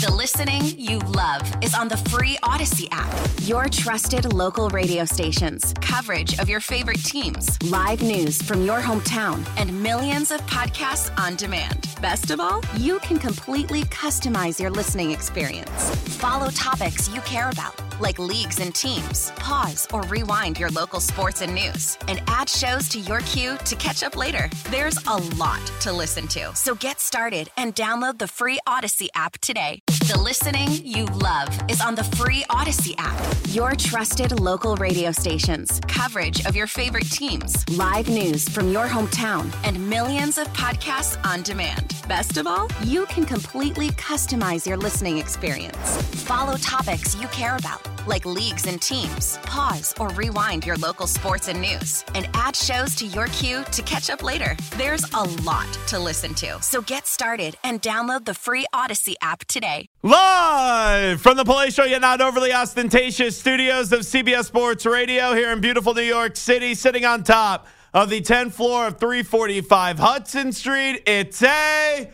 The listening you love is on the free Odyssey app. Your trusted local radio stations, coverage of your favorite teams, live news from your hometown, and millions of podcasts on demand. Best of all, you can completely customize your listening experience. Follow topics you care about, like leagues and teams. Pause or rewind your local sports and news, and add shows to your queue to catch up later. There's a lot to listen to, so get started and download the free Odyssey app today. The listening you love is on the free Odyssey app. Your trusted local radio stations, coverage of your favorite teams, live news from your hometown, and millions of podcasts on demand. Best of all, you can completely customize your listening experience. Follow topics you care about, like leagues and teams. Pause or rewind your local sports and news, and add shows to your queue to catch up later. There's a lot to listen to, so get started and download the free Odyssey app today. Live from the palatial yet not overly ostentatious studios of CBS Sports Radio here in beautiful New York City, sitting on top of the 10th floor of 345 Hudson Street, it's a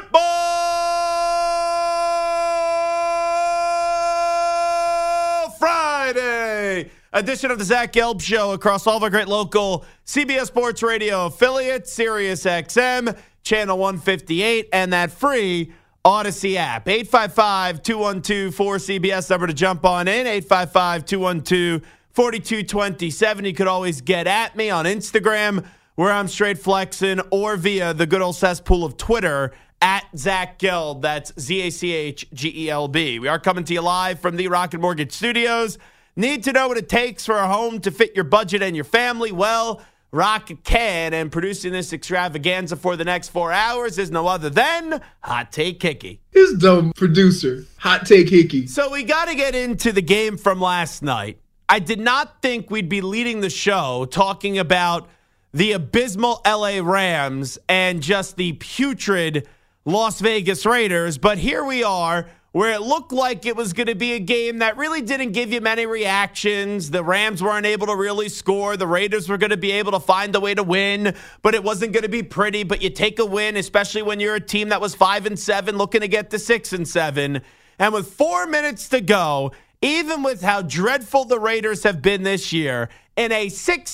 Football Friday edition of the Zach Gelb Show across all of our great local CBS Sports Radio affiliates, Sirius XM, Channel 158, and that free Odyssey app. 855-212-4CBS number to jump on in. 855-212-4227. You could always get at me on Instagram, where I'm straight flexing, or via the good old cesspool of Twitter at Zach Gelb. That's ZACHGELB. We are coming to you live from the Rocket Mortgage Studios. Need to know what it takes for a home to fit your budget and your family? Well, Rocket can, and producing this extravaganza for the next 4 hours is no other than Hot Take Hickey. His dumb producer, Hot Take Hickey. So we got to get into the game from last night. I did not think we'd be leading the show talking about the abysmal LA Rams and just the putrid Las Vegas Raiders, but here we are, where it looked like it was going to be a game that really didn't give you many reactions. The Rams weren't able to really score. The Raiders were going to be able to find a way to win, but it wasn't going to be pretty. But you take a win, especially when you're a team that was 5-7 looking to get to 6-7. And with 4 minutes to go, even with how dreadful the Raiders have been this year, in a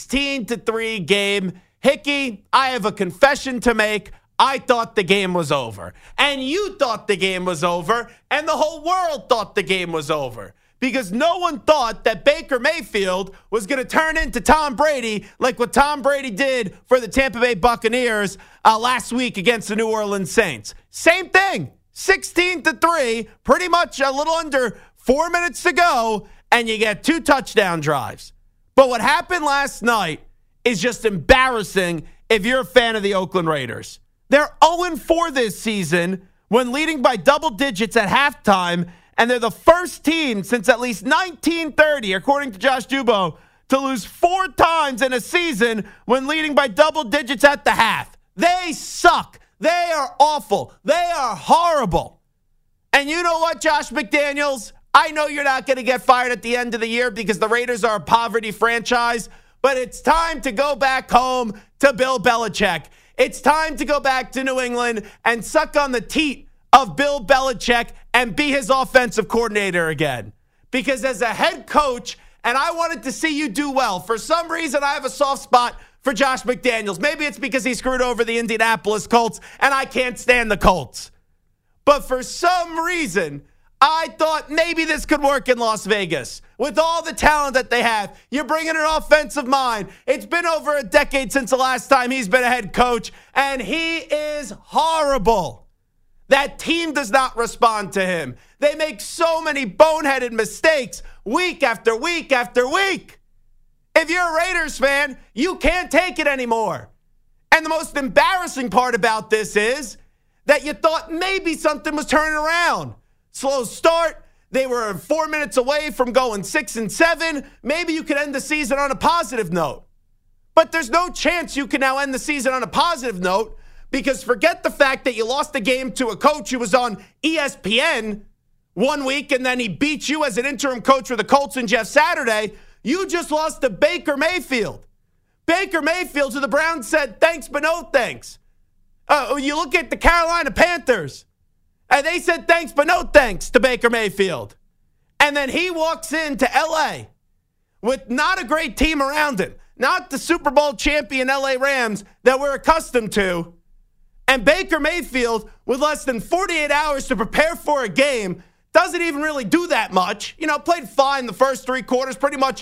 16-3 game, Hickey, I have a confession to make. I thought the game was over, and you thought the game was over, and the whole world thought the game was over, because no one thought that Baker Mayfield was going to turn into Tom Brady like what Tom Brady did for the Tampa Bay Buccaneers last week against the New Orleans Saints. Same thing, 16-3, pretty much a little under 4 minutes to go, and you get 2 touchdown drives. But what happened last night is just embarrassing if you're a fan of the Oakland Raiders. They're 0-4 this season when leading by double digits at halftime, and they're the first team since at least 1930, according to Josh Dubow, to lose 4 times in a season when leading by double digits at the half. They suck. They are awful. They are horrible. And you know what, Josh McDaniels? I know you're not going to get fired at the end of the year because the Raiders are a poverty franchise, but it's time to go back home to Bill Belichick. It's time to go back to New England and suck on the teat of Bill Belichick and be his offensive coordinator again. Because as a head coach, and I wanted to see you do well, for some reason I have a soft spot for Josh McDaniels. Maybe it's because he screwed over the Indianapolis Colts and I can't stand the Colts. But for some reason, I thought maybe this could work in Las Vegas. With all the talent that they have, you're bringing an offensive mind. It's been over a decade since the last time he's been a head coach, and he is horrible. That team does not respond to him. They make so many boneheaded mistakes week after week after week. If you're a Raiders fan, you can't take it anymore. And the most embarrassing part about this is that you thought maybe something was turning around. Slow start. They were 4 minutes away from going 6-7. Maybe you could end the season on a positive note. But there's no chance you can now end the season on a positive note, because forget the fact that you lost the game to a coach who was on ESPN 1 week and then he beat you as an interim coach for the Colts and Jeff Saturday. You just lost to Baker Mayfield. Baker Mayfield, who the Browns said thanks but no thanks. You look at the Carolina Panthers. And they said thanks, but no thanks to Baker Mayfield. And then he walks into L.A. with not a great team around him, not the Super Bowl champion L.A. Rams that we're accustomed to. And Baker Mayfield, with less than 48 hours to prepare for a game, doesn't even really do that much. Played fine the first 3 quarters, pretty much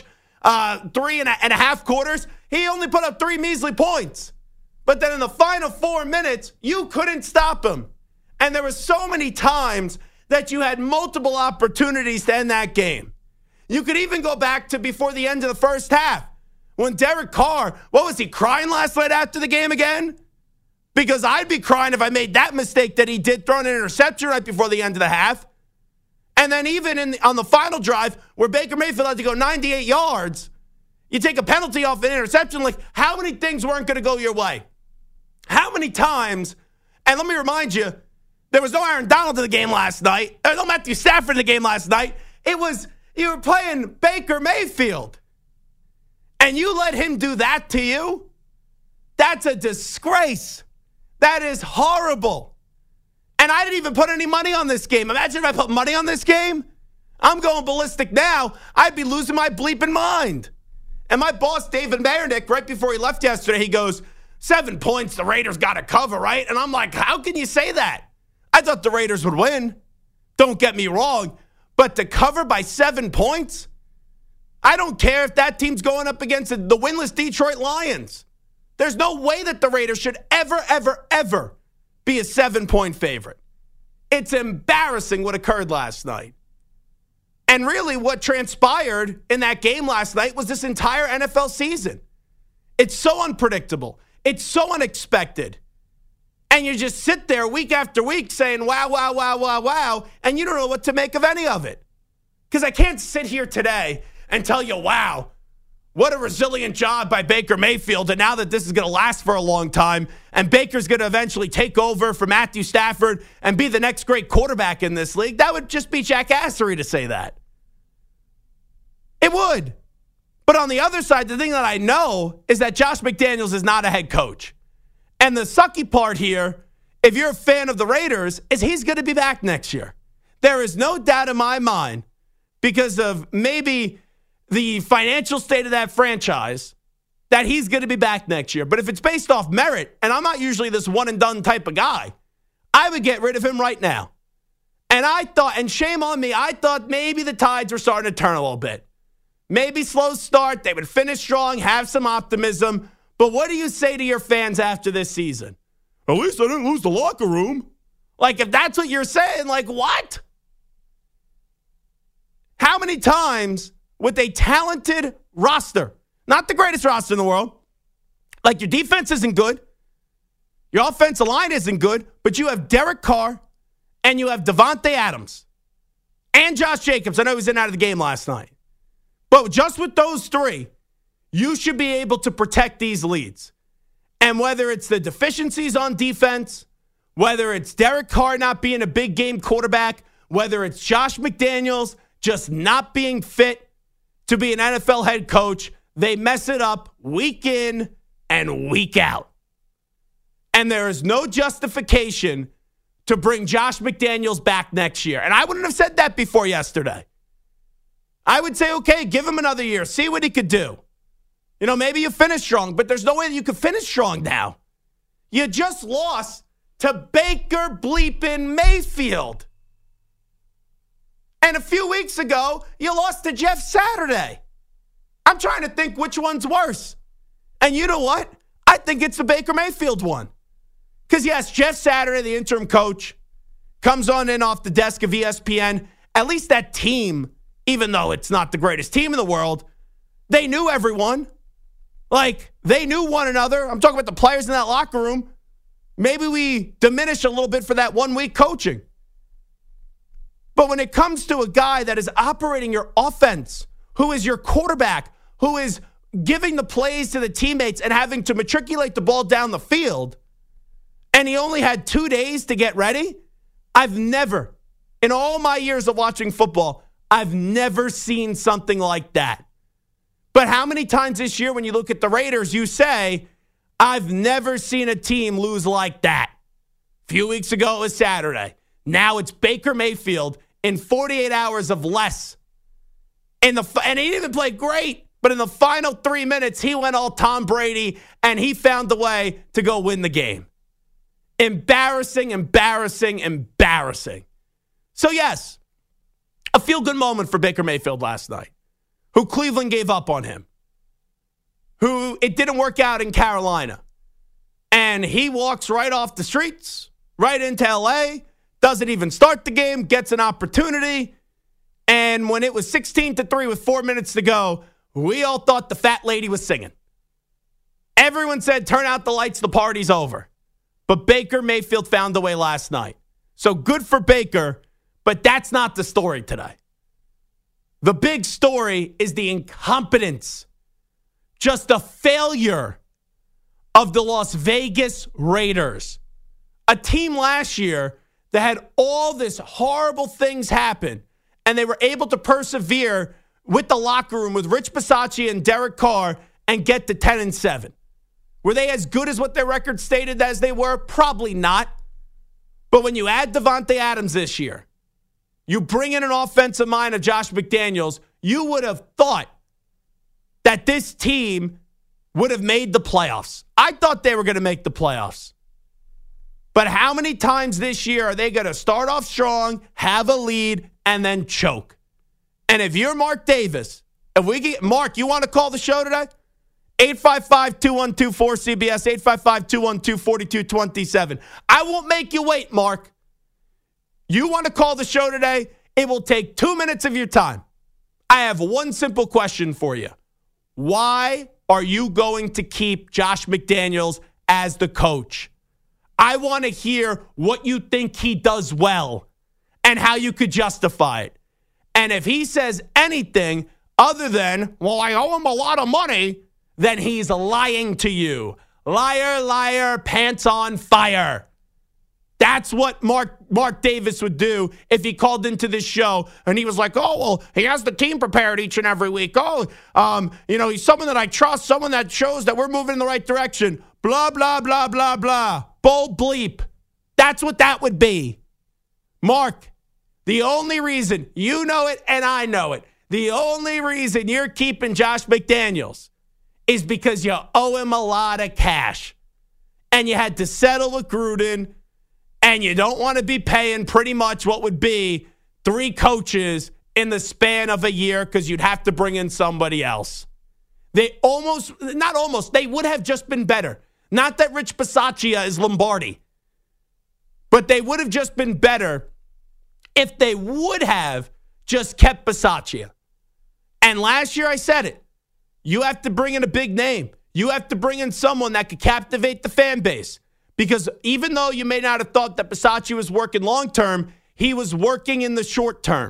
3.5 quarters. He only put up 3 measly points. But then in the final 4 minutes, you couldn't stop him. And there were so many times that you had multiple opportunities to end that game. You could even go back to before the end of the first half when Derek Carr, what was he, crying last night after the game again? Because I'd be crying if I made that mistake that he did, throwing an interception right before the end of the half. And then even on the final drive where Baker Mayfield had to go 98 yards, you take a penalty off an interception. Like, how many things weren't going to go your way? How many times, and let me remind you, there was no Aaron Donald in the game last night. No Matthew Stafford in the game last night. You were playing Baker Mayfield. And you let him do that to you? That's a disgrace. That is horrible. And I didn't even put any money on this game. Imagine if I put money on this game. I'm going ballistic now. I'd be losing my bleeping mind. And my boss, David Mayernick, right before he left yesterday, he goes, 7 points, the Raiders got to cover, right? And I'm like, how can you say that? I thought the Raiders would win. Don't get me wrong. But to cover by 7 points? I don't care if that team's going up against the winless Detroit Lions. There's no way that the Raiders should ever, ever, ever be a 7-point favorite. It's embarrassing what occurred last night. And really what transpired in that game last night was this entire NFL season. It's so unpredictable. It's so unexpected. And you just sit there week after week saying, wow, wow, wow, wow, wow, and you don't know what to make of any of it. Because I can't sit here today and tell you, wow, what a resilient job by Baker Mayfield. And now that this is going to last for a long time, and Baker's going to eventually take over for Matthew Stafford and be the next great quarterback in this league, that would just be jackassery to say that. It would. But on the other side, the thing that I know is that Josh McDaniels is not a head coach. And the sucky part here, if you're a fan of the Raiders, is he's going to be back next year. There is no doubt in my mind, because of maybe the financial state of that franchise, that he's going to be back next year. But if it's based off merit, and I'm not usually this one-and-done type of guy, I would get rid of him right now. And I thought, and shame on me, I thought maybe the tides were starting to turn a little bit. Maybe slow start, they would finish strong, have some optimism. But what do you say to your fans after this season? At least I didn't lose the locker room. Like, if that's what you're saying, like, what? How many times with a talented roster, not the greatest roster in the world, like your defense isn't good, your offensive line isn't good, but you have Derek Carr and you have Devontae Adams and Josh Jacobs. I know he was in and out of the game last night. But just with those three, you should be able to protect these leads. And whether it's the deficiencies on defense, whether it's Derek Carr not being a big game quarterback, whether it's Josh McDaniels just not being fit to be an NFL head coach, they mess it up week in and week out. And there is no justification to bring Josh McDaniels back next year. And I wouldn't have said that before yesterday. I would say, okay, give him another year. See what he could do. Maybe you finish strong, but there's no way that you could finish strong now. You just lost to Baker bleeping Mayfield. And a few weeks ago, you lost to Jeff Saturday. I'm trying to think which one's worse. And you know what? I think it's the Baker Mayfield one. Because, yes, Jeff Saturday, the interim coach, comes on in off the desk of ESPN. At least that team, even though it's not the greatest team in the world, they knew everyone. Like, they knew one another. I'm talking about the players in that locker room. Maybe we diminish a little bit for that 1 week coaching. But when it comes to a guy that is operating your offense, who is your quarterback, who is giving the plays to the teammates and having to matriculate the ball down the field, and he only had 2 days to get ready, I've never, in all my years of watching football, I've never seen something like that. But how many times this year when you look at the Raiders, you say, I've never seen a team lose like that. A few weeks ago, it was Saturday. Now it's Baker Mayfield in 48 hours of less. And he didn't even play great, but in the final 3 minutes, he went all Tom Brady, and he found the way to go win the game. Embarrassing, embarrassing, embarrassing. So yes, a feel-good moment for Baker Mayfield last night, who Cleveland gave up on him, who it didn't work out in Carolina. And he walks right off the streets, right into L.A., doesn't even start the game, gets an opportunity. And when it was 16-3 with 4 minutes to go, we all thought the fat lady was singing. Everyone said, turn out the lights, the party's over. But Baker Mayfield found the way last night. So good for Baker, but that's not the story today. The big story is the incompetence, just a failure of the Las Vegas Raiders. A team last year that had all this horrible things happen, and they were able to persevere with the locker room with Rich Bisaccia and Derek Carr and get to 10-7. Were they as good as what their record stated as they were? Probably not. But when you add Devontae Adams this year, you bring in an offensive mind of Josh McDaniels, you would have thought that this team would have made the playoffs. I thought they were going to make the playoffs. But how many times this year are they going to start off strong, have a lead, and then choke? And if you're Mark Davis, Mark, you want to call the show today? 855-212-4CBS, 855-212-4227. I won't make you wait, Mark. You want to call the show today? It will take 2 minutes of your time. I have one simple question for you. Why are you going to keep Josh McDaniels as the coach? I want to hear what you think he does well and how you could justify it. And if he says anything other than, well, I owe him a lot of money, then he's lying to you. Liar, liar, pants on fire. That's what Mark Davis would do if he called into this show and he was like, oh, well, he has the team prepared each and every week. He's someone that I trust, someone that shows that we're moving in the right direction. Blah, blah, blah, blah, blah. Bull bleep. That's what that would be. Mark, the only reason, you know it and I know it, the only reason you're keeping Josh McDaniels is because you owe him a lot of cash. And you had to settle with Gruden, and you don't want to be paying pretty much what would be 3 coaches in the span of a year because you'd have to bring in somebody else. They would have just been better. Not that Rich Bisaccia is Lombardi, but they would have just been better if they would have just kept Bisaccia. And last year I said it. You have to bring in a big name. You have to bring in someone that could captivate the fan base. Because even though you may not have thought that Bisaccia was working long term, he was working in the short term.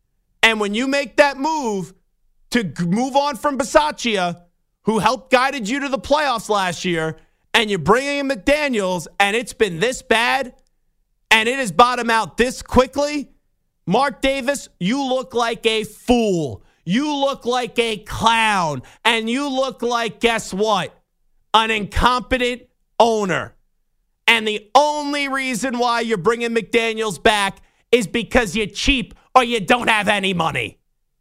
And when you make that move to move on from Bisaccia, who helped guided you to the playoffs last year, and you're bringing in McDaniels, and it's been this bad, and it has bottomed out this quickly, Mark Davis, you look like a fool. You look like a clown. And you look like, guess what? An incompetent owner. And the only reason why you're bringing McDaniels back is because you're cheap or you don't have any money.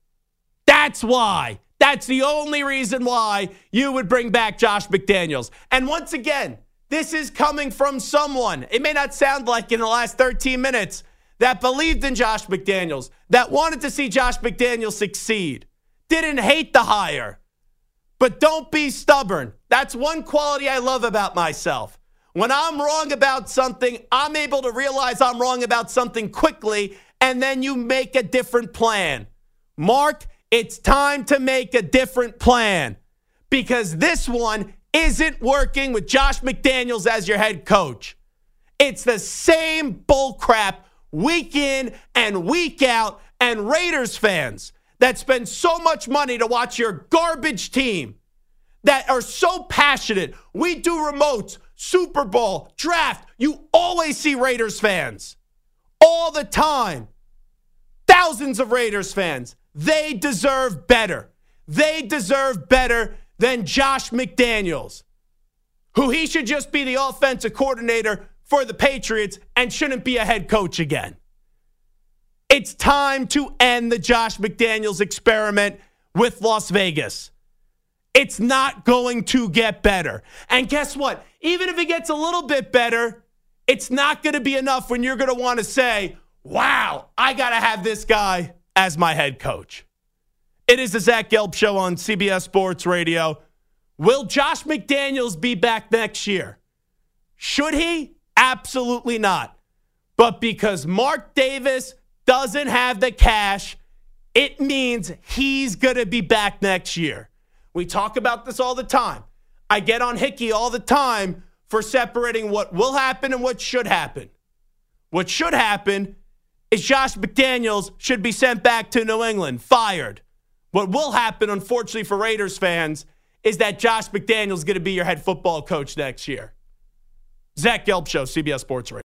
That's why. That's the only reason why you would bring back Josh McDaniels. And once again, this is coming from someone, it may not sound like in the last 13 minutes, that believed in Josh McDaniels, that wanted to see Josh McDaniels succeed, didn't hate the hire. But don't be stubborn. That's one quality I love about myself. When I'm wrong about something, I'm able to realize I'm wrong about something quickly, and then you make a different plan. Mark, it's time to make a different plan because this one isn't working with Josh McDaniels as your head coach. It's the same bullcrap week in and week out, and Raiders fans that spend so much money to watch your garbage team, that are so passionate. We do remotes, Super Bowl, draft. You always see Raiders fans all the time. Thousands of Raiders fans. They deserve better. They deserve better than Josh McDaniels, who he should just be the offensive coordinator for the Patriots and shouldn't be a head coach again. It's time to end the Josh McDaniels experiment with Las Vegas. It's not going to get better. And guess what? Even if it gets a little bit better, it's not going to be enough when you're going to want to say, wow, I got to have this guy as my head coach. It is the Zach Gelb Show on CBS Sports Radio. Will Josh McDaniels be back next year? Should he? Absolutely not. But because Mark Davis doesn't have the cash, it means he's going to be back next year. We talk about this all the time. I get on Hickey all the time for separating what will happen and what should happen. What should happen is Josh McDaniels should be sent back to New England, fired. What will happen, unfortunately for Raiders fans, is that Josh McDaniels is going to be your head football coach next year. Zach Gelb Show, CBS Sports Radio.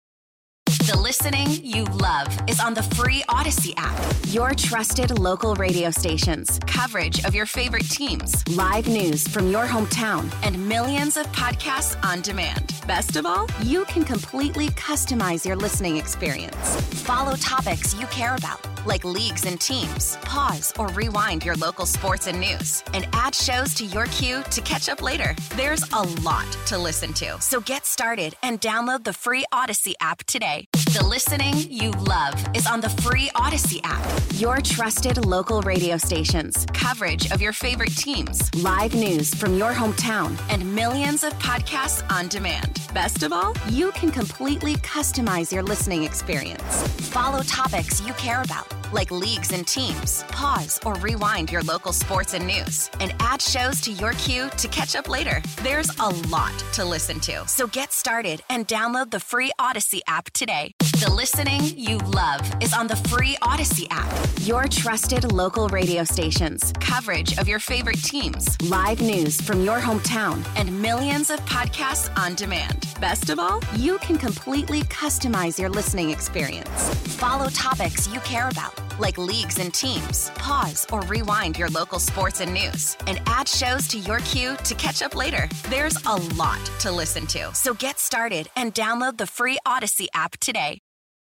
The listening you love is on the free Odyssey app. Your trusted local radio stations, coverage of your favorite teams, live news from your hometown, and millions of podcasts on demand. Best of all, you can completely customize your listening experience. Follow topics you care about, like leagues and teams. Pause or rewind your local sports and news, and add shows to your queue to catch up later. There's a lot to listen to, so get started and download the free Odyssey app today. The listening you love is on the free Odyssey app. Your trusted local radio stations, coverage of your favorite teams, live news from your hometown, and millions of podcasts on demand. Best of all, you can completely customize your listening experience. Follow topics you care about, like leagues and teams. Pause or rewind your local sports and news, and add shows to your queue to catch up later. There's a lot to listen to, so get started and download the free Odyssey app today. The listening you love is on the free Odyssey app. Your trusted local radio stations, coverage of your favorite teams, live news from your hometown, and millions of podcasts on demand. Best of all, you can completely customize your listening experience. Follow topics you care about, like leagues and teams. Pause or rewind your local sports and news, and add shows to your queue to catch up later. There's a lot to listen to, so get started and download the free Odyssey app today.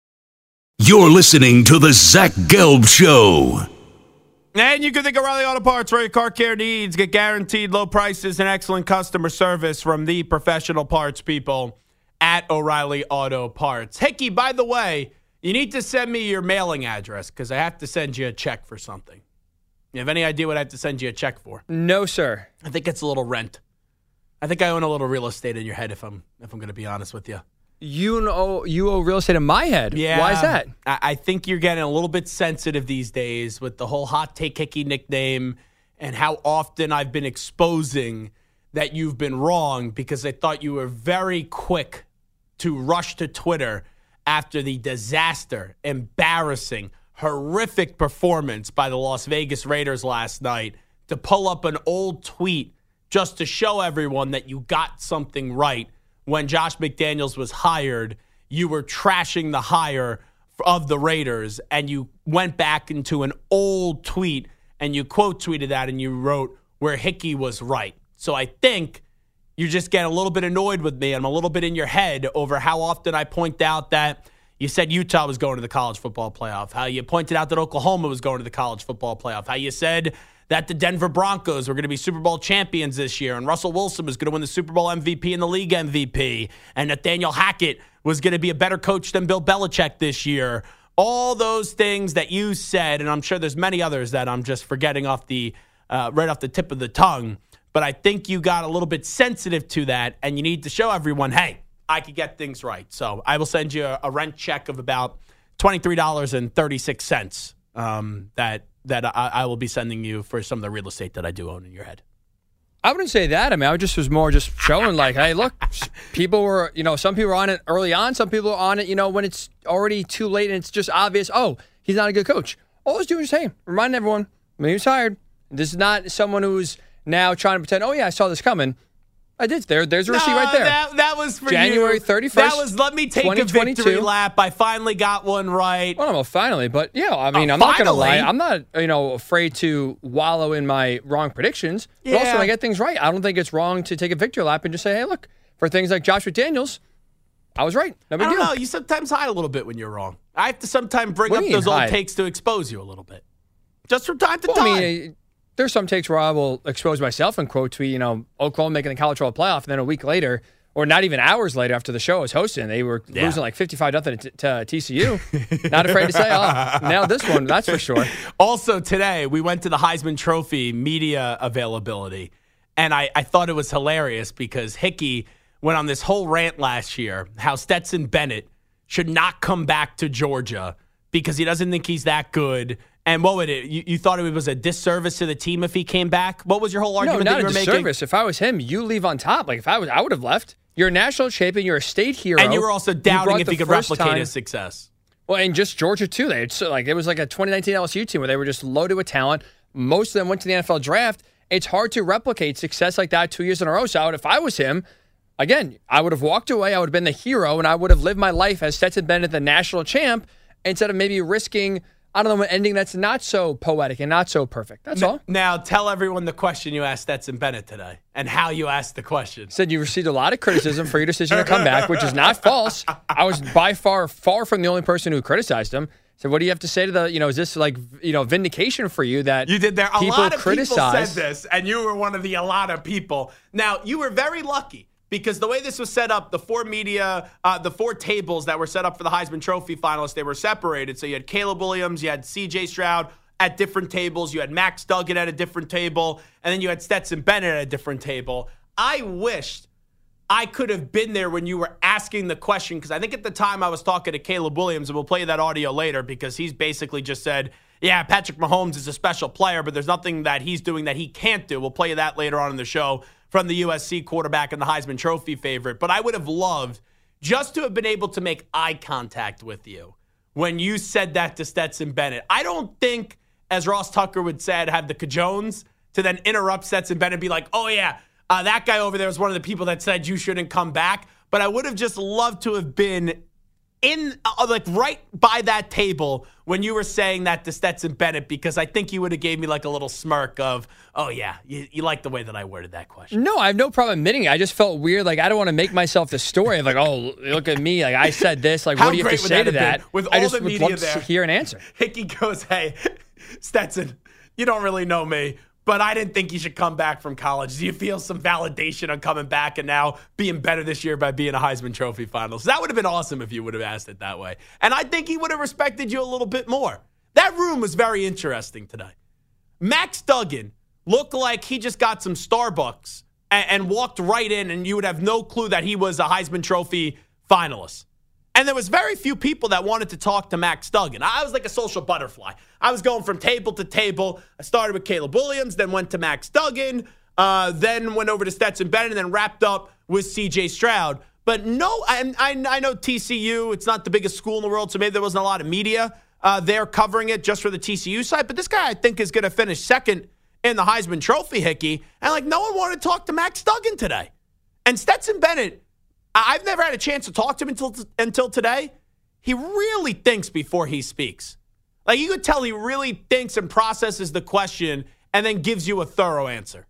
You're listening to the Zach Gelb Show. And you can think O'Reilly Auto Parts, where your car care needs. Get guaranteed low prices and excellent customer service from the professional parts people at O'Reilly Auto Parts. Hickey, by the way, you need to send me your mailing address because I have to send you a check for something. You have any idea what I have to send you a check for? No, sir. I think it's a little rent. I think I own a little real estate in your head, if I'm going to be honest with you. You owe real estate in my head. Yeah. Why is that? I think you're getting a little bit sensitive these days with the whole Hot Take Hickey nickname and how often I've been exposing that you've been wrong because I thought you were very quick to rush to Twitter after the disaster, embarrassing, horrific performance by the Las Vegas Raiders last night to pull up an old tweet just to show everyone that you got something right. When Josh McDaniels was hired, you were trashing the hire of the Raiders, and you went back into an old tweet, and you quote tweeted that, and you wrote where Hickey was right. So I think you just get a little bit annoyed with me. I'm a little bit in your head over how often I point out that you said Utah was going to the college football playoff, how you pointed out that Oklahoma was going to the college football playoff, how you said that the Denver Broncos were going to be Super Bowl champions this year, and Russell Wilson was going to win the Super Bowl MVP and the league MVP, and Nathaniel Hackett was going to be a better coach than Bill Belichick this year. All those things that you said, and I'm sure there's many others that I'm just forgetting off the right off the tip of the tongue, but I think you got a little bit sensitive to that, and you need to show everyone, hey, I could get things right. So I will send you a rent check of about $23.36 that I will be sending you for some of the real estate that I do own in your head. I wouldn't say that. I mean, I was more just showing like, hey, look, people were, some people were on it early on. Some people are on it, when it's already too late and it's just obvious, oh, he's not a good coach. All I was doing is, hey, remind everyone when he was hired. This is not someone who's now trying to pretend, oh, yeah, I saw this coming. I did. There's a receipt right there. That was for January 31st. That was, let me take a victory lap. I finally got one right. Well, no, finally. But, yeah, I mean, I'm not going to lie. I'm not, afraid to wallow in my wrong predictions. But also, when I get things right, I don't think it's wrong to take a victory lap and just say, hey, look, for things like Josh McDaniels, I was right. No big I don't deal. know. You sometimes hide a little bit when you're wrong. I have to sometimes bring What up do you those mean old hide? takes to expose you a little bit. Just from time to Well, time. I mean, there's some takes where I will expose myself and quote tweet, Oklahoma making the college football playoff, and then a week later, or not even hours later after the show I was hosting, they were losing like 55-0 to TCU. Not afraid to say, nailed this one, that's for sure. Also today, we went to the Heisman Trophy media availability, and I thought it was hilarious because Hickey went on this whole rant last year how Stetson Bennett should not come back to Georgia because he doesn't think he's that good. And what would it? You thought it was a disservice to the team if he came back? What was your whole argument No, that not you a were making? disservice. If I was him, you leave on top. Like, if I would have left. You're a national champion. You're a state hero. And you were also doubting brought if the he could first replicate time- his success. Well, and just Georgia, too. It was like a 2019 LSU team where they were just loaded with talent. Most of them went to the NFL draft. It's hard to replicate success like that 2 years in a row. So if I was him, again, I would have walked away. I would have been the hero, and I would have lived my life as Stetson Bennett, the national champ, instead of maybe risking, I don't know, an ending that's not so poetic and not so perfect. That's all. Now, tell everyone the question you asked Stetson Bennett today and how you asked the question. Said you received a lot of criticism for your decision to come back, which is not false. I was by far from the only person who criticized him. So what do you have to say to the, is this like, vindication for you that You did there. A people lot of criticize? people said this, and you were one of the a lot of people. Now, you were very lucky because the way this was set up, the four tables that were set up for the Heisman Trophy finalists, they were separated. So you had Caleb Williams, you had C.J. Stroud at different tables, you had Max Duggan at a different table, and then you had Stetson Bennett at a different table. I wished I could have been there when you were asking the question because I think at the time I was talking to Caleb Williams, and we'll play that audio later because he's basically just said, yeah, Patrick Mahomes is a special player, but there's nothing that he's doing that he can't do. We'll play you that later on in the show from the USC quarterback and the Heisman Trophy favorite. But I would have loved just to have been able to make eye contact with you when you said that to Stetson Bennett. I don't think, as Ross Tucker would say, I'd have the cajones to then interrupt Stetson Bennett and be like, oh, yeah, that guy over there was one of the people that said you shouldn't come back. But I would have just loved to have been in right by that table when you were saying that to Stetson Bennett because I think you would have gave me like a little smirk of, oh, yeah, you like the way that I worded that question. No, I have no problem admitting it. I just felt weird. Like, I don't want to make myself the story of like, oh, look at me. Like, I said this. Like, what do you have to say to that? With I all just the would media love there, to hear an answer. Hickey goes, hey, Stetson, you don't really know me, but I didn't think you should come back from college. Do you feel some validation on coming back and now being better this year by being a Heisman Trophy finalist? That would have been awesome if you would have asked it that way. And I think he would have respected you a little bit more. That room was very interesting today. Max Duggan looked like he just got some Starbucks and walked right in, and you would have no clue that he was a Heisman Trophy finalist. And there was very few people that wanted to talk to Max Duggan. I was like a social butterfly. I was going from table to table. I started with Caleb Williams, then went to Max Duggan, then went over to Stetson Bennett, and then wrapped up with C.J. Stroud. But no, I know TCU, it's not the biggest school in the world, so maybe there wasn't a lot of media there covering it just for the TCU side. But this guy, I think, is going to finish second in the Heisman Trophy, Hickey. And, no one wanted to talk to Max Duggan today. And Stetson Bennett, I've never had a chance to talk to him until today. He really thinks before he speaks. You could tell he really thinks and processes the question and then gives you a thorough answer.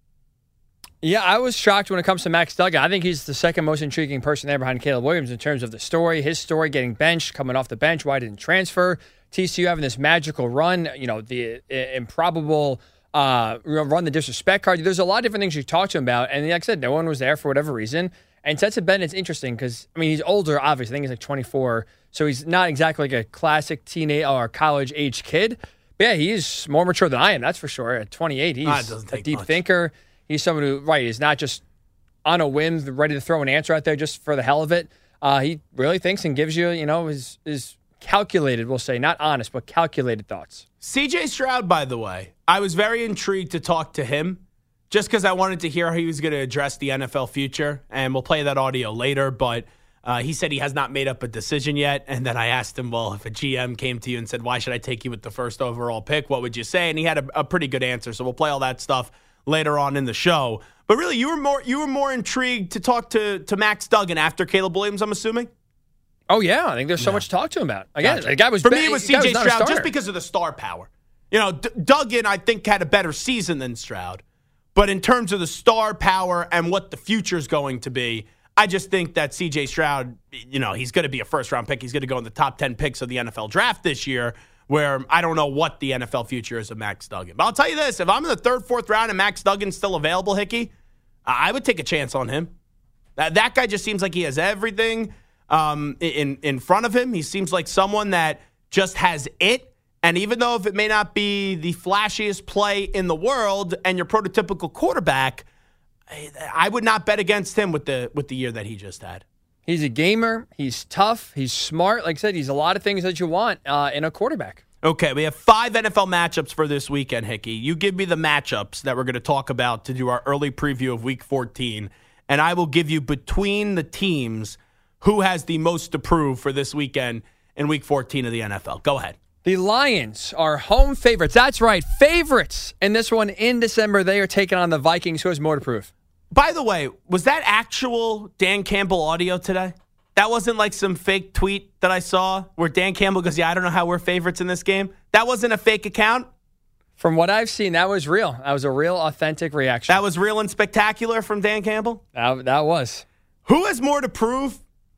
Yeah, I was shocked when it comes to Max Duggan. I think he's the second most intriguing person there behind Caleb Williams in terms of the story, his story, getting benched, coming off the bench, why didn't transfer, TCU having this magical run, the improbable run the disrespect card. There's a lot of different things you talk to him about, and like I said, no one was there for whatever reason. And Stetson Bennett's interesting because, he's older, obviously. I think he's like 24, so he's not exactly like a classic teenage or college-age kid. But yeah, he's more mature than I am, that's for sure. At 28, he's a deep thinker. He's someone who, is not just on a whim, ready to throw an answer out there just for the hell of it. He really thinks and gives you, his calculated, we'll say, not honest, but calculated thoughts. C.J. Stroud, by the way, I was very intrigued to talk to him just because I wanted to hear how he was going to address the NFL future, and we'll play that audio later, but he said he has not made up a decision yet, and then I asked him, well, if a GM came to you and said, why should I take you with the first overall pick, what would you say? And he had a pretty good answer, so we'll play all that stuff later on in the show. But really, you were more intrigued to talk to Max Duggan after Caleb Williams, I'm assuming? Oh, yeah. I think there's so much to talk to him about. Again, the guy was for me, it was C.J. Stroud just because of the star power. Duggan, I think, had a better season than Stroud. But in terms of the star power and what the future is going to be, I just think that C.J. Stroud, he's going to be a first-round pick. He's going to go in the top 10 picks of the NFL draft this year, where I don't know what the NFL future is of Max Duggan. But I'll tell you this, if I'm in the third, fourth round and Max Duggan's still available, Hickey, I would take a chance on him. That guy just seems like he has everything in front of him. He seems like someone that just has it. And even though if it may not be the flashiest play in the world and your prototypical quarterback, I would not bet against him with the year that he just had. He's a gamer. He's tough. He's smart. Like I said, he's a lot of things that you want in a quarterback. Okay, we have 5 NFL matchups for this weekend, Hickey. You give me the matchups that we're going to talk about to do our early preview of Week 14, and I will give you between the teams who has the most to prove for this weekend in Week 14 of the NFL. Go ahead. The Lions are home favorites. That's right, favorites. In this one in December, they are taking on the Vikings. Who has more to prove? By the way, was that actual Dan Campbell audio today? That wasn't like some fake tweet that I saw where Dan Campbell goes, I don't know how we're favorites in this game. That wasn't a fake account? From what I've seen, that was real. That was a real, authentic reaction. That was real and spectacular from Dan Campbell? That was. Who has more to prove?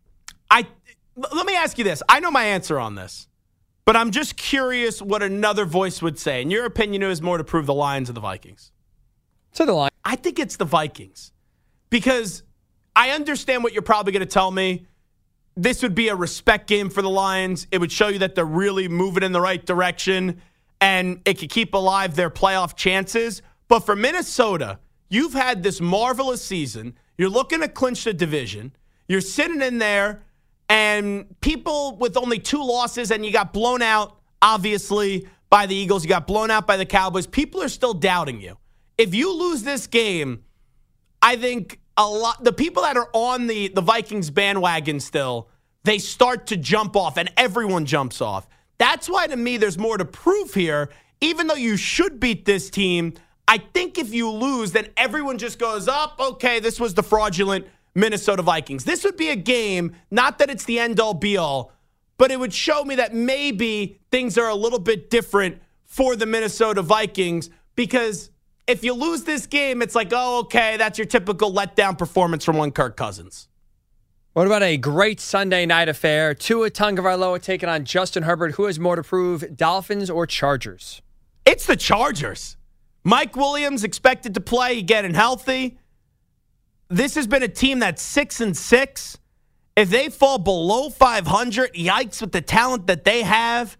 Let me ask you this. I know my answer on this, but I'm just curious what another voice would say. In your opinion, who has more to prove, the Lions or the Vikings? To the Lions. I think it's the Vikings because I understand what you're probably going to tell me. This would be a respect game for the Lions. It would show you that they're really moving in the right direction and it could keep alive their playoff chances. But for Minnesota, you've had this marvelous season. You're looking to clinch the division. You're sitting in there and people with only 2 losses and you got blown out, obviously, by the Eagles. You got blown out by the Cowboys. People are still doubting you. If you lose this game, I think the people that are on the Vikings bandwagon still, they start to jump off and everyone jumps off. That's why to me there's more to prove here. Even though you should beat this team, I think if you lose, then everyone just goes up, okay, this was the fraudulent Minnesota Vikings. This would be a game, not that it's the end-all be-all, but it would show me that maybe things are a little bit different for the Minnesota Vikings because if you lose this game, it's like, oh, okay, that's your typical letdown performance from one Kirk Cousins. What about a great Sunday night affair? Tua Tagovailoa taking on Justin Herbert. Who has more to prove, Dolphins or Chargers? It's the Chargers. Mike Williams expected to play, getting healthy. This has been a team that's 6-6. If they fall below 500, yikes with the talent that they have.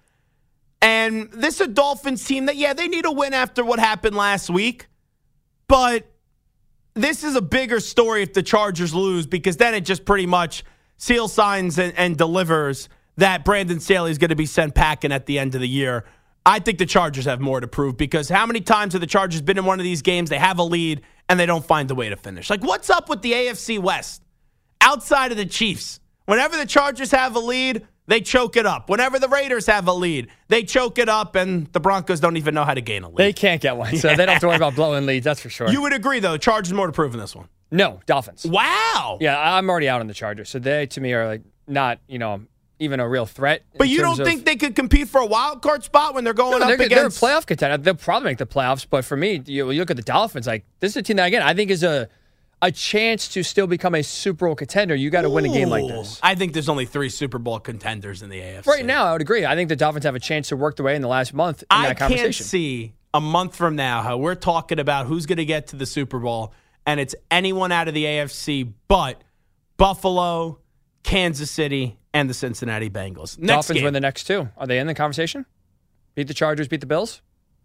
And this is a Dolphins team that, they need a win after what happened last week. But this is a bigger story if the Chargers lose because then it just pretty much seals signs and delivers that Brandon Staley is going to be sent packing at the end of the year. I think the Chargers have more to prove because how many times have the Chargers been in one of these games, they have a lead, and they don't find a way to finish? Like, what's up with the AFC West? Outside of the Chiefs, whenever the Chargers have a lead, they choke it up. Whenever the Raiders have a lead, they choke it up, and the Broncos don't even know how to gain a lead. They can't get one, so they don't have to worry about blowing leads, that's for sure. You would agree, though, Chargers more to prove in this one? No, Dolphins. Wow. Yeah, I'm already out on the Chargers, so they, to me, are like not, even a real threat. But you don't think they could compete for a wild card spot when they're going up against... They're a playoff contender. They'll probably make the playoffs, but for me, you look at the Dolphins, like, this is a team that, again, I think is a chance to still become a Super Bowl contender. You got to win a game like this. I think there's only 3 Super Bowl contenders in the AFC. Right now, I would agree. I think the Dolphins have a chance to work their way in the last month in that conversation. I can't see a month from now how we're talking about who's going to get to the Super Bowl, and it's anyone out of the AFC but Buffalo, Kansas City, and the Cincinnati Bengals. Dolphins win the next 2. Are they in the conversation? Beat the Chargers, beat the Bills?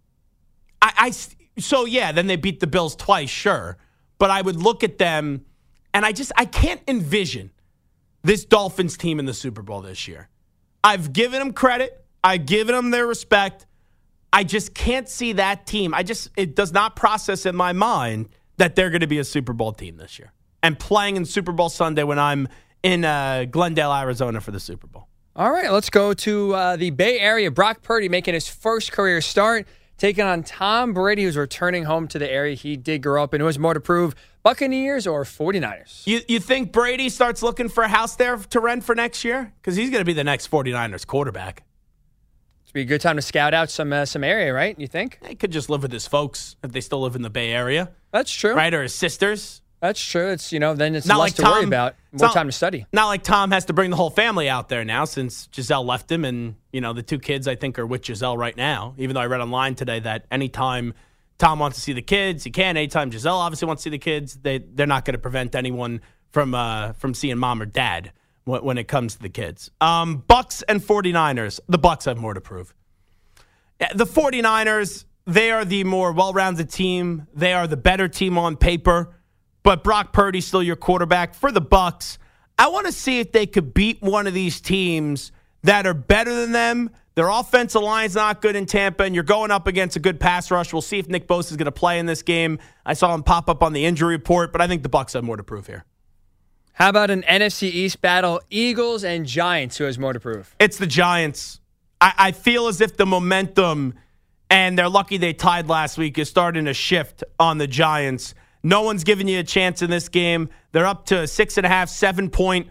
Then they beat the Bills twice, sure. But I would look at them, and I can't envision this Dolphins team in the Super Bowl this year. I've given them credit. I've given them their respect. I just can't see that team. It does not process in my mind that they're going to be a Super Bowl team this year and playing in Super Bowl Sunday when I'm in Glendale, Arizona for the Super Bowl. All right, let's go to the Bay Area. Brock Purdy making his first career start, taking on Tom Brady, who's returning home to the area he did grow up in. Who has more to prove, Buccaneers or 49ers? You think Brady starts looking for a house there to rent for next year? Because he's going to be the next 49ers quarterback. It'd be a good time to scout out some area, right? You think? He could just live with his folks if they still live in the Bay Area. That's true. Right, or his sisters. That's true. It's then it's Not less like to worry Tom- about, it's more not- time to study. Not like Tom has to bring the whole family out there now since Giselle left him, and the 2 kids I think are with Giselle right now. Even though I read online today that anytime Tom wants to see the kids, he can. Anytime Giselle obviously wants to see the kids, they're not going to prevent anyone from seeing mom or dad when it comes to the kids. Bucks and 49ers. The Bucks have more to prove. The 49ers, they are the more well-rounded team. They are the better team on paper. But Brock Purdy's still your quarterback. For the Bucks, I want to see if they could beat one of these teams that are better than them. Their offensive line's not good in Tampa, and you're going up against a good pass rush. We'll see if Nick Bosa is going to play in this game. I saw him pop up on the injury report, but I think the Bucks have more to prove here. How about an NFC East battle? Eagles and Giants. Who has more to prove? It's the Giants. I feel as if the momentum, and they're lucky they tied last week, is starting to shift on the Giants. No one's giving you a chance in this game. They're up to 6.5, 7-point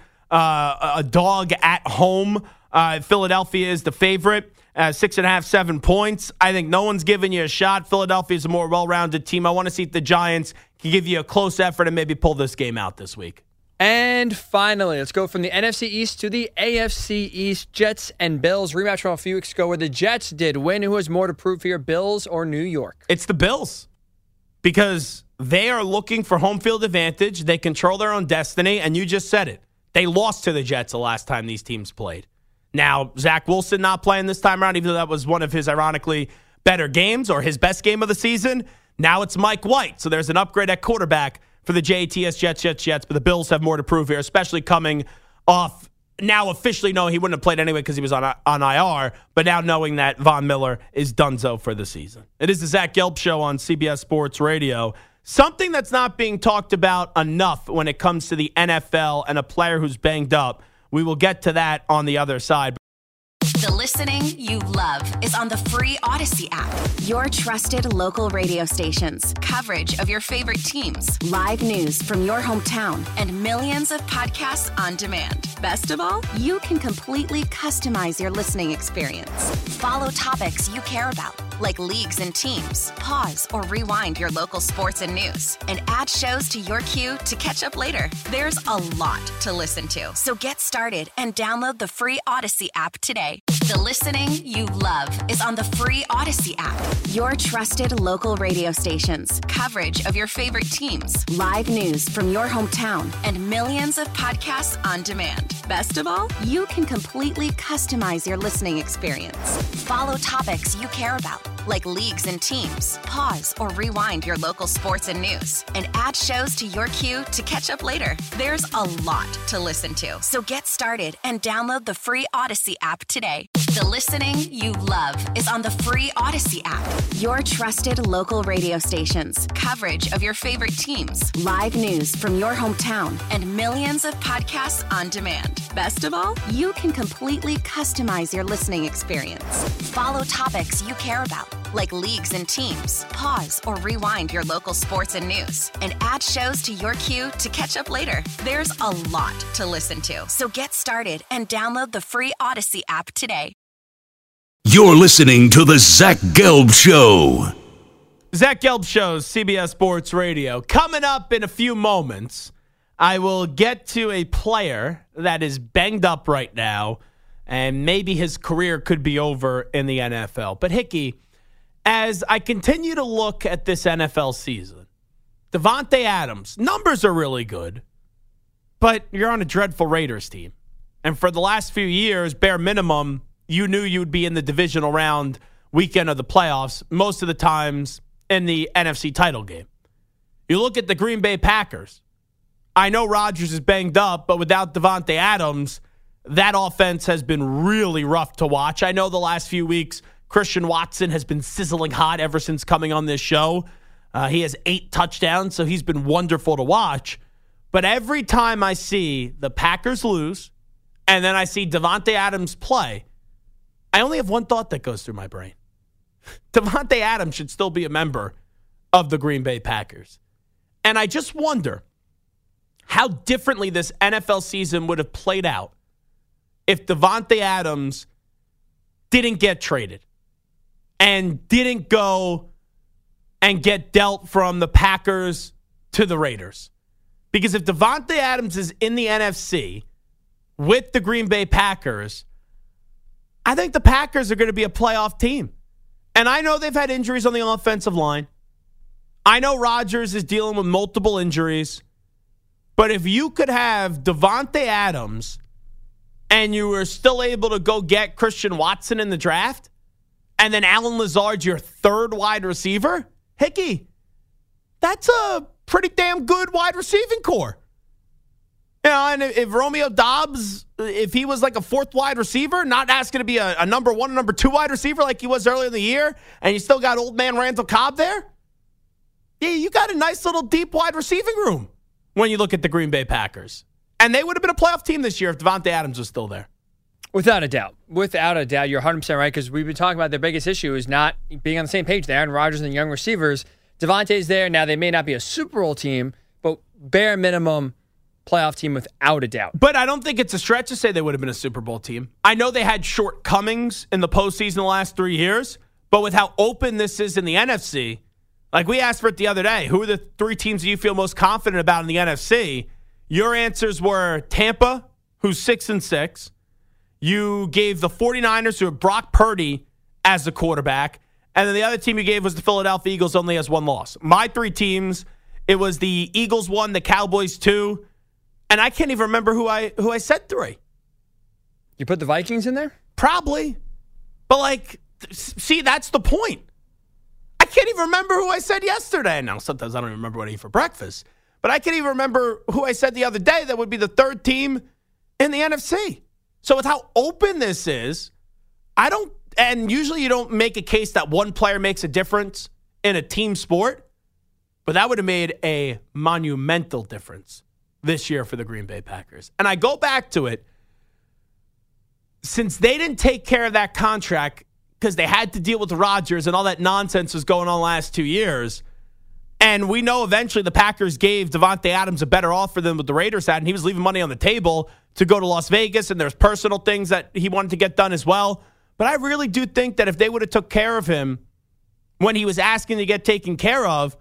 a dog at home. Philadelphia is the favorite. 6.5, 7 points. I think no one's giving you a shot. Philadelphia is a more well-rounded team. I want to see if the Giants can give you a close effort and maybe pull this game out this week. And finally, let's go from the NFC East to the AFC East. Jets and Bills. Rematch from a few weeks ago where the Jets did win. Who has more to prove here, Bills or New York? It's the Bills because they are looking for home field advantage. They control their own destiny, and you just said it. They lost to the Jets the last time these teams played. Now, Zach Wilson not playing this time around, even though that was one of his, ironically, better games or his best game of the season. Now it's Mike White, so there's an upgrade at quarterback for the Jets, Jets, but the Bills have more to prove here, especially coming off now officially knowing he wouldn't have played anyway because he was on IR, but now knowing that Von Miller is donezo for the season. It is the Zach Gelb Show on CBS Sports Radio. Something that's not being talked about enough when it comes to the NFL and a player who's banged up. We will get to that on the other side. The listening you love is on the free Odyssey app. Your trusted local radio stations, coverage of your favorite teams, live news from your hometown, and millions of podcasts on demand. Best of all, you can completely customize your listening experience. Follow topics you care about, like leagues and teams. Pause or rewind your local sports and news, and add shows to your queue to catch up later. There's a lot to listen to, so get started and download the free Odyssey app today. The listening you love is on the free Odyssey app. Your trusted local radio stations, coverage of your favorite teams, live news from your hometown, and millions of podcasts on demand. Best of all, you can completely customize your listening experience. Follow topics you care about, like leagues and teams. Pause or rewind your local sports and news, and add shows to your queue to catch up later. There's a lot to listen to, so get started and download the free Odyssey app today. The listening you love is on the free Odyssey app. Your trusted local radio stations, coverage of your favorite teams, live news from your hometown, and millions of podcasts on demand. Best of all, you can completely customize your listening experience. Follow topics you care about, like leagues and teams. Pause or rewind your local sports and news, and add shows to your queue to catch up later. There's a lot to listen to, so get started and download the free Odyssey app today. You're listening to the Zach Gelb Show. Zach Gelb Show, CBS Sports Radio. Coming up in a few moments, I will get to a player that is banged up right now, and maybe his career could be over in the NFL. But Hickey, as I continue to look at this NFL season, Davante Adams, numbers are really good, but you're on a dreadful Raiders team. And for the last few years, bare minimum, you knew you'd be in the divisional round weekend of the playoffs, most of the times in the NFC title game. You look at the Green Bay Packers. I know Rodgers is banged up, but without Davante Adams, that offense has been really rough to watch. I know the last few weeks, Christian Watson has been sizzling hot ever since coming on this show. He has 8 touchdowns, so he's been wonderful to watch. But every time I see the Packers lose, and then I see Davante Adams play, I only have one thought that goes through my brain. Davante Adams should still be a member of the Green Bay Packers. And I just wonder how differently this NFL season would have played out if Davante Adams didn't get traded and didn't go and get dealt from the Packers to the Raiders. Because if Davante Adams is in the NFC with the Green Bay Packers, I think the Packers are going to be a playoff team. And I know they've had injuries on the offensive line. I know Rodgers is dealing with multiple injuries. But if you could have Davante Adams and you were still able to go get Christian Watson in the draft, and then Allen Lazard's your third wide receiver, Hickey, that's a pretty damn good wide receiving core. You know, and if Romeo Doubs, if he was like a fourth wide receiver, not asking to be a number one, number two wide receiver like he was earlier in the year, and you still got old man Randall Cobb there, yeah, you got a nice little deep wide receiving room when you look at the Green Bay Packers. And they would have been a playoff team this year if Davante Adams was still there. Without a doubt. Without a doubt. You're 100% right, because we've been talking about their biggest issue is not being on the same page. Aaron Rodgers and young receivers. Davante's there. Now, they may not be a Super Bowl team, but bare minimum playoff team without a doubt. But I don't think it's a stretch to say they would have been a Super Bowl team. I know they had shortcomings in the postseason the last 3 years, but with how open this is in the NFC, like we asked for it the other day, who are the 3 teams that you feel most confident about in the NFC? Your answers were Tampa, who's 6-6. You gave the 49ers, who have Brock Purdy as the quarterback. And then the other team you gave was the Philadelphia Eagles, only has 1 loss. My 3 teams, it was the Eagles 1, the Cowboys 2, and I can't even remember who I said 3. You put the Vikings in there? Probably. But, see, that's the point. I can't even remember who I said yesterday. Now, sometimes I don't even remember what I eat for breakfast. But I can't even remember who I said the other day that would be the 3rd team in the NFC. So with how open this is, and usually you don't make a case that one player makes a difference in a team sport, but that would have made a monumental difference this year for the Green Bay Packers. And I go back to it, since they didn't take care of that contract because they had to deal with Rodgers and all that nonsense was going on the last 2 years, and we know eventually the Packers gave Davante Adams a better offer than what the Raiders had, and he was leaving money on the table to go to Las Vegas, and there's personal things that he wanted to get done as well. But I really do think that if they would have took care of him when he was asking to get taken care of,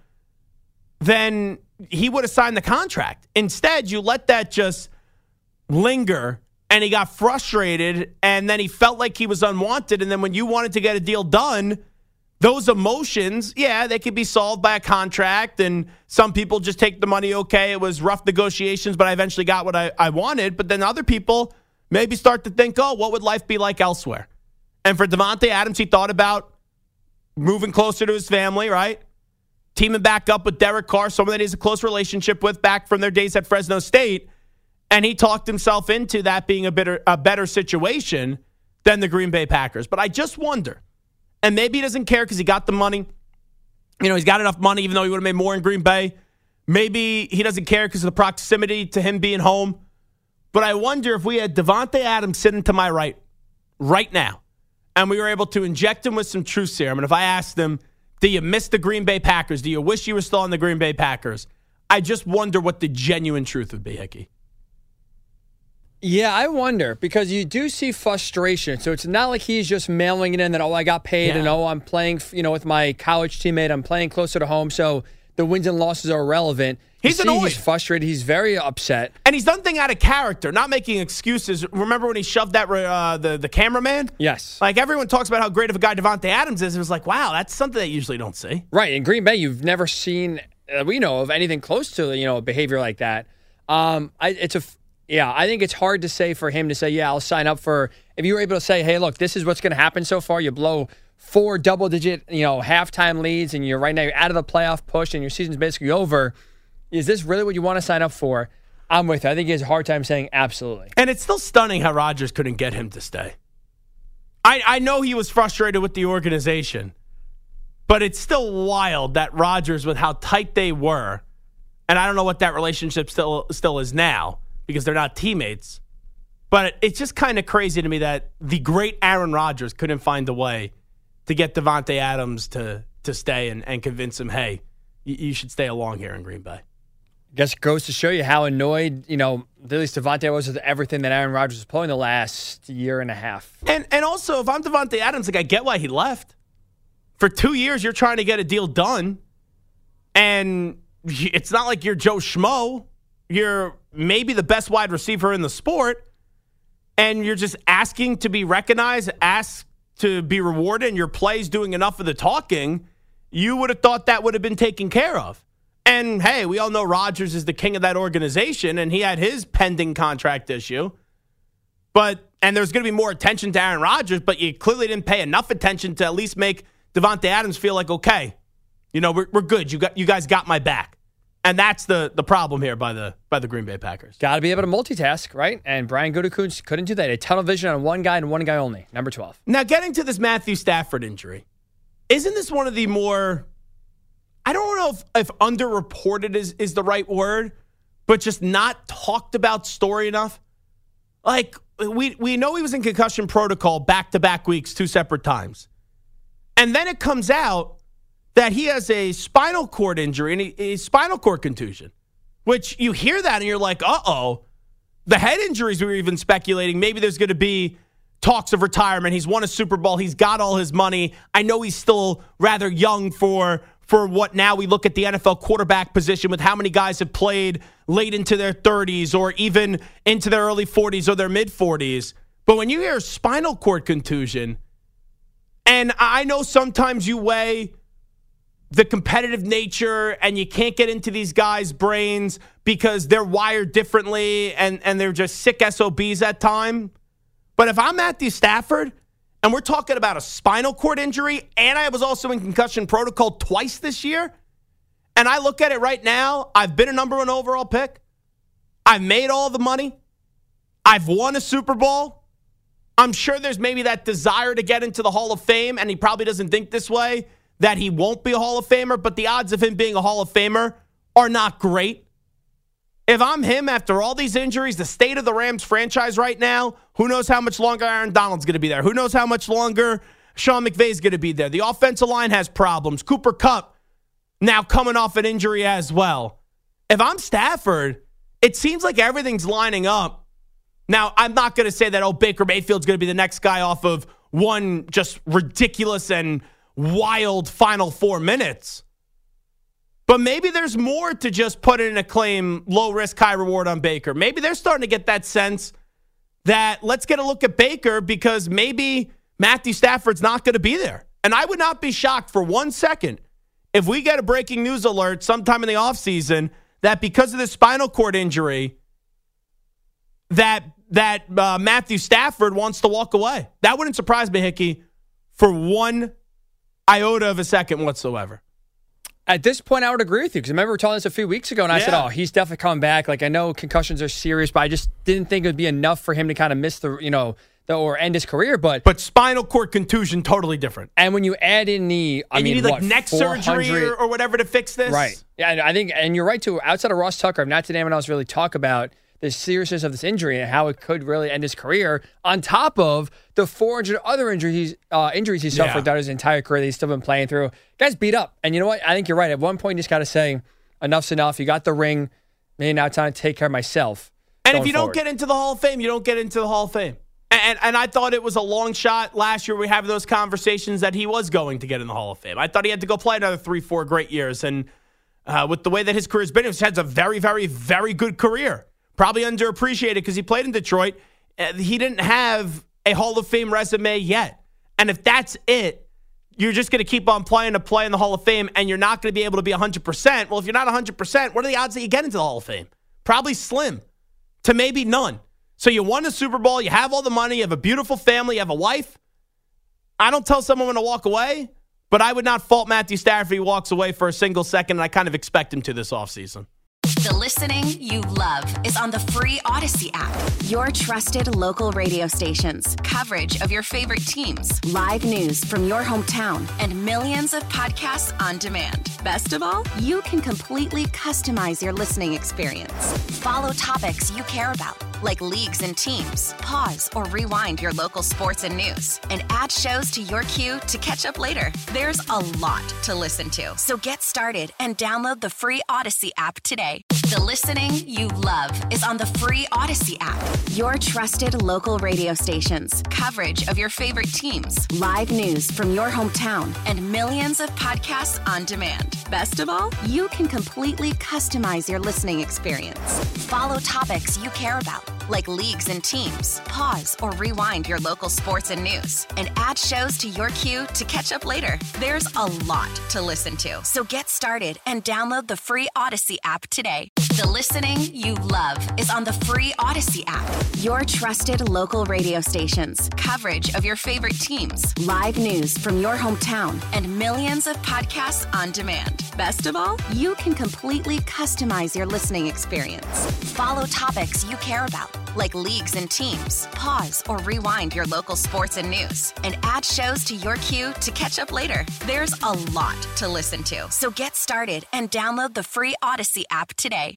then he would have signed the contract. Instead, you let that just linger, and he got frustrated, and then he felt like he was unwanted, and then when you wanted to get a deal done, those emotions, yeah, they could be solved by a contract, and some people just take the money, okay, it was rough negotiations, but I eventually got what I wanted. But then other people maybe start to think, oh, what would life be like elsewhere? And for Davante Adams, he thought about moving closer to his family, right? Teaming back up with Derek Carr, someone that he has a close relationship with back from their days at Fresno State. And he talked himself into that being a better situation than the Green Bay Packers. But I just wonder, and maybe he doesn't care because he got the money. You know, he's got enough money, even though he would have made more in Green Bay. Maybe he doesn't care because of the proximity to him being home. But I wonder if we had Davante Adams sitting to my right now, and we were able to inject him with some truth serum. And if I asked him, do you miss the Green Bay Packers? Do you wish you were still on the Green Bay Packers? I just wonder what the genuine truth would be, Hickey. Yeah, I wonder, because you do see frustration. So it's not like he's just mailing it in that, oh, I got paid, and oh, I'm playing, with my college teammate. I'm playing closer to home, so the wins and losses are irrelevant. He's annoyed. He's frustrated. He's very upset. And he's done things out of character, not making excuses. Remember when he shoved that the cameraman? Yes. Like, everyone talks about how great of a guy Davante Adams is. It was like, wow, that's something that you usually don't see. Right. In Green Bay, you've never seen, we know of anything close to, a behavior like that. I think it's hard to say for him to say, yeah, I'll sign up for, if you were able to say, hey, look, this is what's going to happen so far. You blow 4 double-digit, halftime leads, and you're out of the playoff push, and your season's basically over. Is this really what you want to sign up for? I'm with you. I think he has a hard time saying absolutely. And it's still stunning how Rodgers couldn't get him to stay. I know he was frustrated with the organization, but it's still wild that Rodgers, with how tight they were, and I don't know what that relationship still is now, because they're not teammates. But it's just kind of crazy to me that the great Aaron Rodgers couldn't find a way to get Davante Adams to stay and convince him, hey, you should stay along here in Green Bay. I guess it goes to show you how annoyed, at least Davante was with everything that Aaron Rodgers was pulling the last year and a half. And also, if I'm Davante Adams, I get why he left. For 2 years, you're trying to get a deal done. And it's not like you're Joe Schmo. you're maybe the best wide receiver in the sport, and you're just asking to be recognized, asked to be rewarded, and your play's doing enough of the talking, you would have thought that would have been taken care of. And, hey, we all know Rodgers is the king of that organization, and he had his pending contract issue. And there's going to be more attention to Aaron Rodgers, but you clearly didn't pay enough attention to at least make Davante Adams feel like, okay, we're good. You guys got my back. And that's the problem here by the Green Bay Packers. Got to be able to multitask, right? And Brian Gutekunst couldn't do that. A tunnel vision on one guy and one guy only, number 12. Now, getting to this Matthew Stafford injury, isn't this one of the more, I don't know if underreported is the right word, but just not talked about story enough? Like, we know he was in concussion protocol back-to-back weeks, 2 separate times. And then it comes out that he has a spinal cord injury and a spinal cord contusion, which you hear that and you're like, uh-oh. The head injuries, we were even speculating, maybe there's going to be talks of retirement. He's won a Super Bowl. He's got all his money. I know he's still rather young for what now we look at the NFL quarterback position with how many guys have played late into their 30s or even into their early 40s or their mid-40s. But when you hear spinal cord contusion, and I know sometimes you weigh the competitive nature and you can't get into these guys' brains because they're wired differently and they're just sick SOBs at time. But if I'm Matthew Stafford and we're talking about a spinal cord injury and I was also in concussion protocol twice this year, and I look at it right now, I've been a number 1 overall pick. I've made all the money. I've won a Super Bowl. I'm sure there's maybe that desire to get into the Hall of Fame, and he probably doesn't think this way, that he won't be a Hall of Famer, but the odds of him being a Hall of Famer are not great. If I'm him after all these injuries, the state of the Rams franchise right now, who knows how much longer Aaron Donald's going to be there? Who knows how much longer Sean McVay's going to be there? The offensive line has problems. Cooper Kupp now coming off an injury as well. If I'm Stafford, it seems like everything's lining up. Now, I'm not going to say that, Baker Mayfield's going to be the next guy off of one just ridiculous and wild final 4 minutes. But maybe there's more to just put in a claim, low risk, high reward on Baker. Maybe they're starting to get that sense that let's get a look at Baker because maybe Matthew Stafford's not going to be there. And I would not be shocked for 1 second if we get a breaking news alert sometime in the offseason that because of this spinal cord injury that Matthew Stafford wants to walk away. That wouldn't surprise me, Hickey, for 1 iota of a second whatsoever. At this point, I would agree with you because I remember we were talking this a few weeks ago, and I said, he's definitely coming back. Like, I know concussions are serious, but I just didn't think it would be enough for him to kind of miss or end his career. But spinal cord contusion, totally different. And when you add in you need neck surgery or whatever to fix this? Right. Yeah, I think, and you're right, too. Outside of Ross Tucker, I've not seen anyone else really talk about the seriousness of this injury and how it could really end his career, on top of the 400 other injuries he suffered throughout his entire career that he's still been playing through. Guy's beat up. And you know what? I think you're right. At one point, you just got to say, enough's enough. You got the ring. Maybe now it's time to take care of myself. And if you don't get into the Hall of Fame, you don't get into the Hall of Fame. And I thought it was a long shot last year. We have those conversations that he was going to get in the Hall of Fame. I thought he had to go play another 3-4 great years. And with the way that his career's been, he has a very, very, very good career. Probably underappreciated because he played in Detroit. He didn't have a Hall of Fame resume yet. And if that's it, you're just going to keep on playing to play in the Hall of Fame, and you're not going to be able to be 100%. Well, if you're not 100%, what are the odds that you get into the Hall of Fame? Probably slim to maybe none. So you won a Super Bowl, you have all the money, you have a beautiful family, you have a wife. I don't tell someone to walk away, but I would not fault Matthew Stafford if he walks away for a single second, and I kind of expect him to this offseason. The listening you love is on the free Odyssey app. Your trusted local radio stations, coverage of your favorite teams, live news from your hometown, and millions of podcasts on demand. Best of all, you can completely customize your listening experience. Follow topics you care about, like leagues and teams, pause or rewind your local sports and news, and add shows to your queue to catch up later. There's a lot to listen to, so get started and download the free Odyssey app today. The listening you love is on the free Odyssey app. Your trusted local radio stations, coverage of your favorite teams, live news from your hometown, and millions of podcasts on demand. Best of all, you can completely customize your listening experience. Follow topics you care about, like leagues and teams, pause or rewind your local sports and news, and add shows to your queue to catch up later. There's a lot to listen to, so get started and download the free Odyssey app today. The listening you love is on the free Odyssey app. Your trusted local radio stations, coverage of your favorite teams, live news from your hometown, and millions of podcasts on demand. Best of all, you can completely customize your listening experience. Follow topics you care about, like leagues and teams, pause or rewind your local sports and news, and add shows to your queue to catch up later. There's a lot to listen to, so get started and download the free Odyssey app today.